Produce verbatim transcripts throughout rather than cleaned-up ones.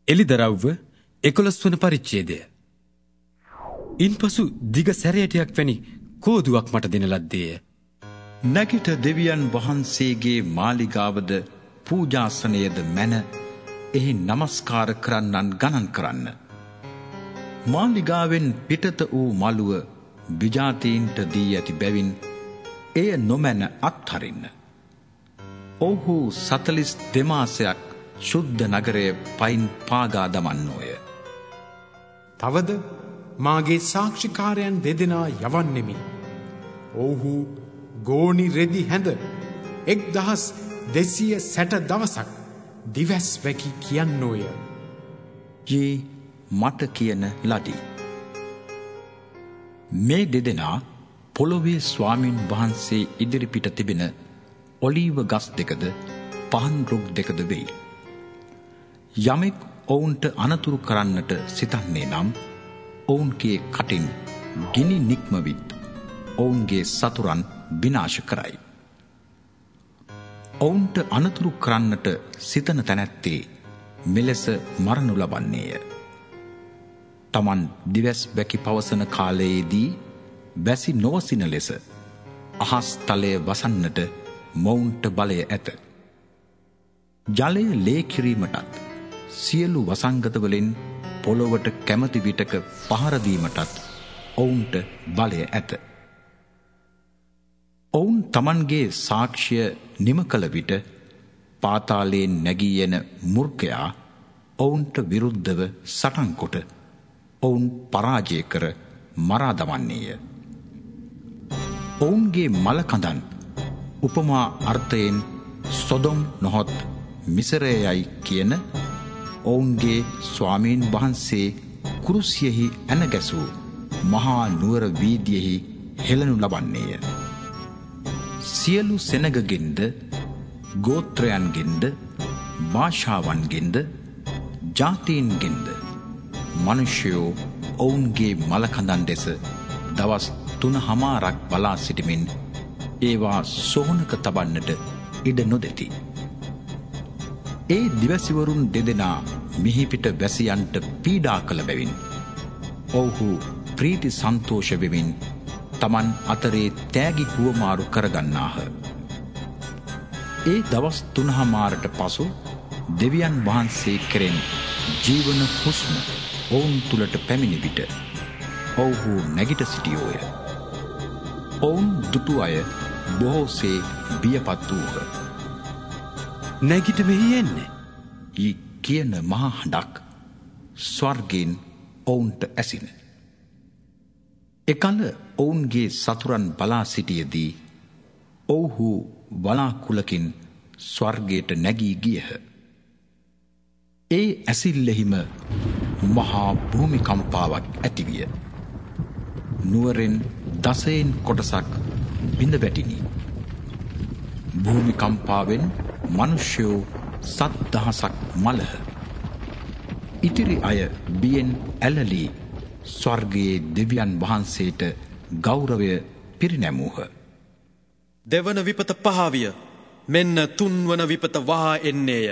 එලිදරව්ව එකොළොස් වන පරිච්ඡේදය. ඉන්පසු දිග සැරයටයක් වැනි කෝදුවක් මට දෙන ලද්දේය. නැගිට දෙවියන් වහන්සේගේ මාලිගාවද පූජාසනයද මැන එහි නමස්කාර කරන්නන් ගණන් කරන්න. මාලිගාවෙන් පිටත වූ මළුව විජාතීන්ට දී ඇති බැවින් එය නොමැන අත්හරින්න. ඔවුහු සතලිස් දෙමාසයක් ශුද්ධ නගරය පයින් පාගා දමන්නෝය. තවද මාගේ සාක්ෂිකාරයන් දෙදෙනා යවන්නෙමි. ඔවුහු ගෝනි රෙදි හැඳ එක් දහස් දෙසිය සැට දවසක් දිවැස් වැකි කියන්නෝය. ජී මට කියන ලඩි. මේ දෙදෙනා පොළොවේ ස්වාමීන් වහන්සේ ඉදිරිපිට තිබෙන ඔලීව ගස් දෙකද පහන් රුක් දෙකද වෙයි. යමෙක් ඔවුන්ට අනතුරු කරන්නට සිතන්නේ නම් ඔවුන්ගේ කටින් ගිනි නික්මවිත් ඔවුන්ගේ සතුරන් විනාශ කරයි. ඔවුන්ට අනතුරු කරන්නට සිතන තැනැත්තේ මෙලෙස මරණු ලබන්නේය. තමන් දිවැස් වැකි පවසන කාලයේදී වැසි නොවසින ලෙස අහස් තලය වසන්නට මොවුන්ට බලය ඇත. ජලය ලේ කිරීමටත් සියලු වසංගතවලින් පොළොවට කැමති විටක පහරදීමටත් ඔවුන්ට බලය ඇත. ඔවුන් තමන්ගේ සාක්ෂිය නිම කළ විට පාතාලයෙන් නැගී එන මුර්ඛයා ඔවුන්ට විරුද්ධව සටන්කොට ඔවුන් පරාජය කර මරා දමන්නේය. ඔවුන්ගේ මලකඳන් උපමා අර්ථයෙන් සොදොම් නොහොත් මිසරයයි කියන ඔවුන්ගේ ස්වාමීන් වහන්සේ කුරුසියෙහි ඇනගැසූ මහා නුවර වීදියෙහි හෙළනු ලබන්නේය. සියලු සෙනගගෙන්ද ගෝත්‍රයන්ගෙන්ද භාෂාවන්ගෙන්ද ජාතීන්ගෙන්ද මනුෂ්‍යයෝ ඔවුන්ගේ මලකඳන් දෙස දවස් තුන හමාරක් බලා සිටිමින් ඒවා සොහනක තබන්නට ඉඩ නොදෙති. ඒ දිවසිවරුන් දෙදෙනා මිහිපිට වැසියන්ට පීඩා කළ බැවින් ඔවුහු ප්‍රීති සන්තෝෂ වෙමින් තමන් අතරේ තෑගි හුවමාරු කරගන්නාහ. ඒ දවස් තුනහමාරට පසු දෙවියන් වහන්සේ කෙරෙන් ජීවන හුස්ම ඔවුන් තුළට පැමිණි විට ඔවුහු නැගිට සිටියෝය. ඔවුන් දුටු අය බොහෝසේ බියපත් වූහ. නැගිට මෙහි එන්නේ යි කියන මහා හඬක් ස්වර්ගයෙන් ඔවුන්ට ඇසින. එකල ඔවුන්ගේ සතුරන් බලා සිටියදී ඔවුහු වලාකුලකින් ස්වර්ගයට නැගී ගියහ. ඒ ඇසිල්ලෙහිම මහා භූමිකම්පාවක් ඇතිවිය. නුවරෙන් දසයෙන් කොටසක් බිඳ වැටිනි. භූමිකම්පාවෙන් මනුෂ්‍යයෝ සත් දහසක් මලහ. ඉතිරි අය බියෙන් ඇලලී ස්වර්ගයේ දෙවියන් වහන්සේට ගෞරවය පිරිනැමූහ. දෙවන විපත පහවිය මෙන්න තුන්වන විපත වහා එන්නේය.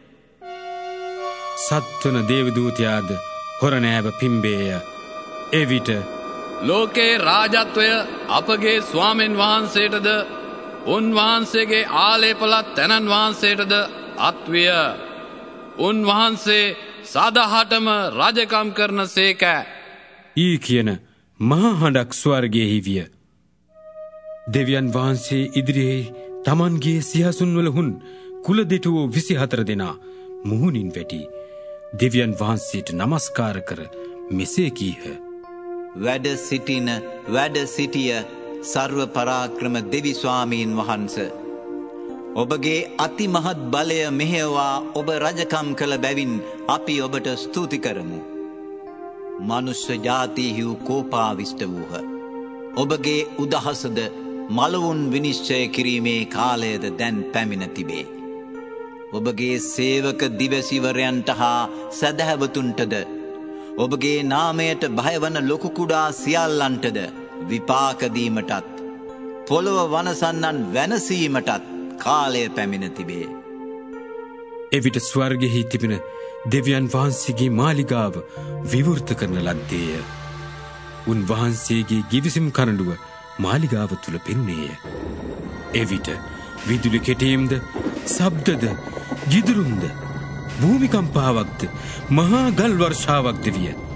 සත්වන දේවදූතයාද හොරනෑව පිම්බේය. එවිට ලෝකේ රාජත්වය අපගේ ස්වාමීන් වහන්සේටද උන්වහන්සේගේ ආලේපලත් තැනන් වහන්සේටද අත්විය. උන්වහන්සේ සදහටම රජකම් කරන සේක. ඊ කියන මහා හඬක් ස්වර්ගයෙහි විය. දෙවියන් වහන්සේ ඉදිරියේ තමන්ගේ සිහසුන්වල හුන් කුල දෙටුවෝ විසි හතර දෙනා මුහුණින් වැටි දෙවියන් වහන්සේට නමස්කාර කර මෙසේ කීහ. වැඩ සිටින වැඩ සිටිය සර්ව පරාක්‍රම දෙවි ස්වාමීන් වහන්ස, ඔබගේ අතිමහත් බලය මෙහෙවා ඔබ රජකම් කළ බැවින් අපි ඔබට ස්තුති කරමු. මනුෂ්‍ය ජාතිහි කෝපාවිෂ්ට වූහ. ඔබගේ උදහසද මලවුන් විනිශ්චය කිරීමේ කාලයද දැන් පැමිණ තිබේ. ඔබගේ සේවක දිවසිවරයන්ට හා සැදැහැවතුන්ටද ඔබගේ නාමයට භයවන ලොකු කුඩා සියල්ලන්ටද විපාකදීමටත් පොළොව වනසන්නන් වැනසීමටත් කාලය පැමිණ තිබේ. එවිට ස්වර්ගෙහි තිබෙන දෙවියන් වහන්සේගේ මාලිගාව විවෘත කරන ලද්දේය. උන්වහන්සේගේ ගිවිසුම් කරඬුව මාලිගාව තුල පෙනුනේය. එවිට විදුලි කෙටීම්ද, ශබ්දද, ගිදුරුම්ද, භූමිකම්පාවක්ද, මහා ගල් වර්ෂාවක්ද විය.